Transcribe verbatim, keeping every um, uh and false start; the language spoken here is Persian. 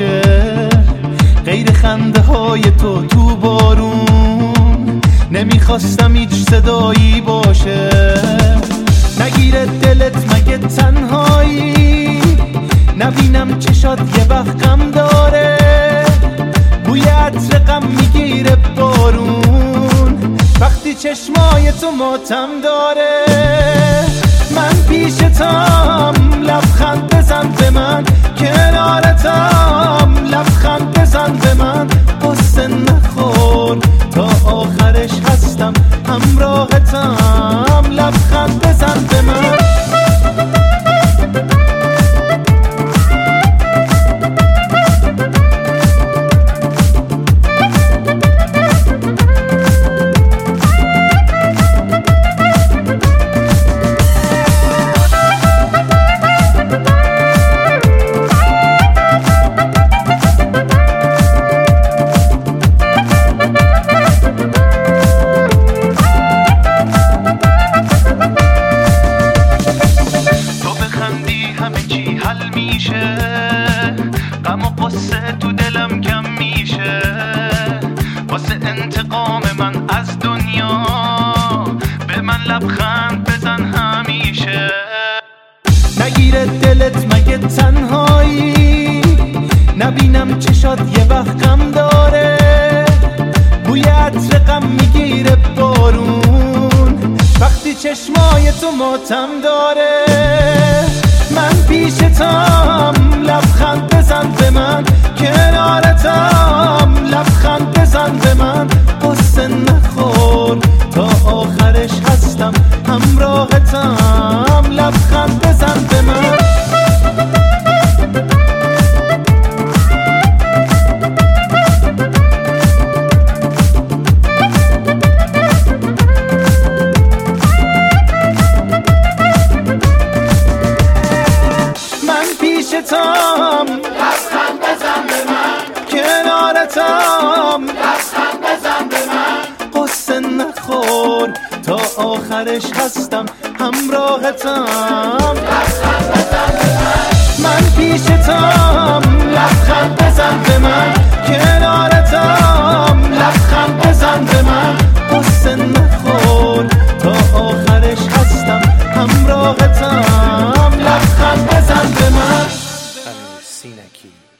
باشه، غیر خنده های تو تو بارون. نمیخواستم هیچ صدایی باشه، نگیره دلت مگه تنهایی. نبینم چشات یه وقت غم داره، بوی عطر غم میگیره بارون. وقتی چشمای تو ماتم داره، من پیشتم لبخند بزن به من، کنارتم لبخند بزن به من. قصه نخور تا آخرش هستم همراهتم، لبخند بزن به من. غم و قصه تو دلم کم میشه، واسه انتقام من از دنیا به من لبخند بزن همیشه. نگیره دلت مگه تنهایی، نبینم چشات یه وقت غم داره، بوی عطر غم میگیره بارون. وقتی چشمای تو ماتم داره، من پیشتم لبخند بزن به من، کنارتم لبخند بزن به من. قصه نخور تا آخرش هستم همراهتم، لبخند بزن به من. پیشتم لبخند بزن به من، کنارتم لبخند بزن به من. قصه نخور تا آخرش هستم همراهتم، لبخند بزن به من. من پیشتم لبخند بزن به من، کنارتم لبخند بزن به من. قصه نخور تا آخرش هستم همراهتم، لبخند بزن به من. Sinaki.